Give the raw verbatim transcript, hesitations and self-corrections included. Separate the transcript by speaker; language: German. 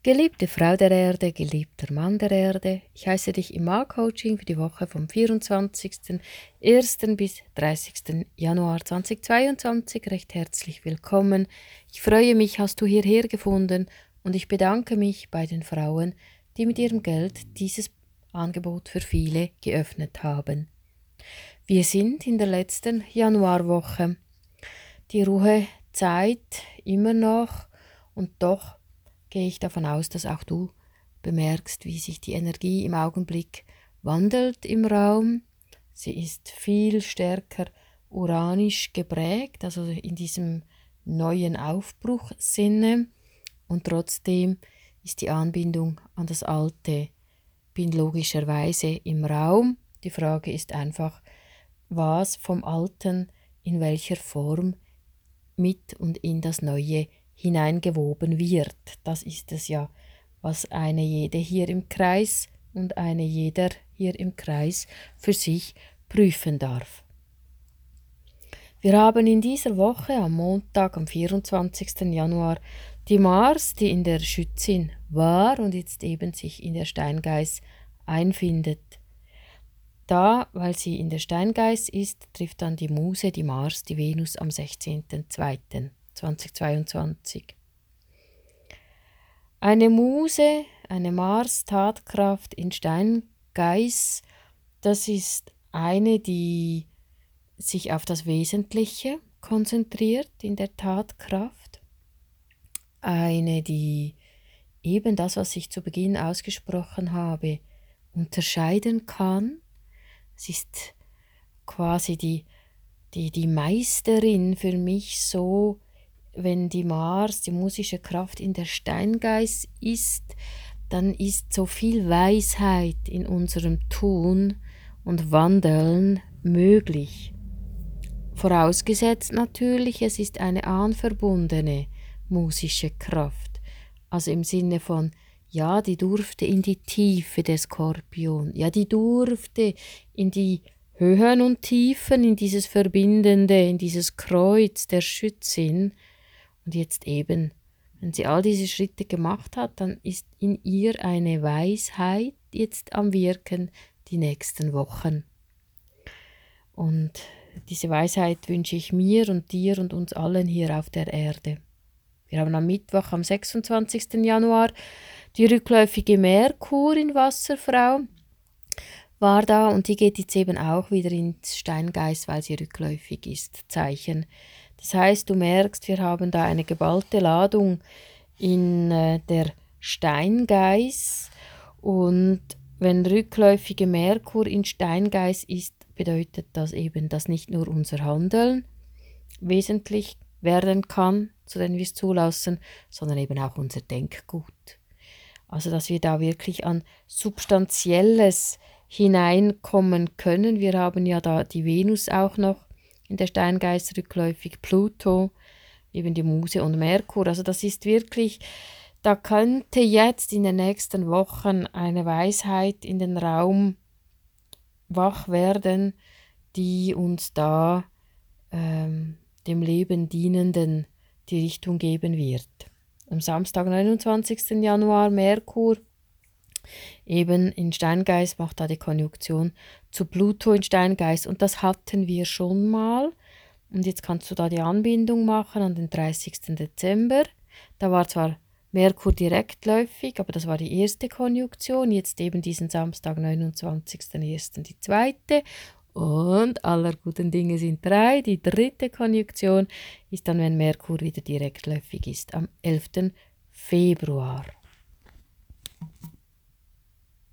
Speaker 1: Geliebte Frau der Erde, geliebter Mann der Erde, ich heiße dich im Ma-Coaching für die Woche vom vierundzwanzigsten ersten bis dreißigsten Januar zweitausendzweiundzwanzig recht herzlich willkommen. Ich freue mich, hast du hierher gefunden und ich bedanke mich bei den Frauen, die mit ihrem Geld dieses Angebot für viele geöffnet haben. Wir sind in der letzten Januarwoche. Die Ruhezeit immer noch und doch gehe ich davon aus, dass auch du bemerkst, wie sich die Energie im Augenblick wandelt im Raum. Sie ist viel stärker uranisch geprägt, also in diesem neuen Aufbruchsinne, und trotzdem ist die Anbindung an das Alte, bin logischerweise im Raum. Die Frage ist einfach, was vom Alten in welcher Form mit und in das Neue hineingewoben wird. Das ist es ja, was eine jede hier im Kreis und eine jeder hier im Kreis für sich prüfen darf. Wir haben in dieser Woche am Montag, am vierundzwanzigsten Januar, die Mars, die in der Schützin war und jetzt eben sich in der Steingeiß einfindet. Da, weil sie in der Steingeiß ist, trifft dann die Muse, die Mars, die Venus am sechzehnten zweiten zweitausendzweiundzwanzig. Eine Muse, eine Mars-Tatkraft in Steingeiß, das ist eine, die sich auf das Wesentliche konzentriert in der Tatkraft. Eine, die eben das, was ich zu Beginn ausgesprochen habe, unterscheiden kann. Es ist quasi die, die, die Meisterin für mich so, wenn die Mars, die musische Kraft in der Steingeiß ist, dann ist so viel Weisheit in unserem Tun und Wandeln möglich. Vorausgesetzt natürlich, es ist eine ahnverbundene musische Kraft. Also im Sinne von, ja, die durfte in die Tiefe der Skorpion, ja, die durfte in die Höhen und Tiefen, in dieses Verbindende, in dieses Kreuz der Schützin. Und jetzt eben, wenn sie all diese Schritte gemacht hat, dann ist in ihr eine Weisheit jetzt am Wirken die nächsten Wochen. Und diese Weisheit wünsche ich mir und dir und uns allen hier auf der Erde. Wir haben am Mittwoch, am sechsundzwanzigsten Januar, die rückläufige Merkur in Wasserfrau war da und die geht jetzt eben auch wieder ins Steingeiß, weil sie rückläufig ist, Zeichen. Das heißt, du merkst, wir haben da eine geballte Ladung in äh, der Steingeiß, und wenn rückläufige Merkur in Steingeiß ist, bedeutet das eben, dass nicht nur unser Handeln wesentlich werden kann, zu denen wir es zulassen, sondern eben auch unser Denkgut. Also, dass wir da wirklich an Substanzielles hineinkommen können. Wir haben ja da die Venus auch noch in der Steingeiß rückläufig, Pluto, eben die Muse und Merkur. Also das ist wirklich, da könnte jetzt in den nächsten Wochen eine Weisheit in den Raum wach werden, die uns da ähm, dem Leben dienenden die Richtung geben wird. Am Samstag, neunundzwanzigsten Januar, Merkur eben in Steingeiß, macht da die Konjunktion zu Pluto in Steingeiß, und das hatten wir schon mal. Und jetzt kannst du da die Anbindung machen an den dreißigsten Dezember. Da war zwar Merkur direktläufig, aber das war die erste Konjunktion. Jetzt eben diesen Samstag, neunundzwanzigsten ersten die zweite. Und aller guten Dinge sind drei. Die dritte Konjunktion ist dann, wenn Merkur wieder direktläufig ist, am elften Februar.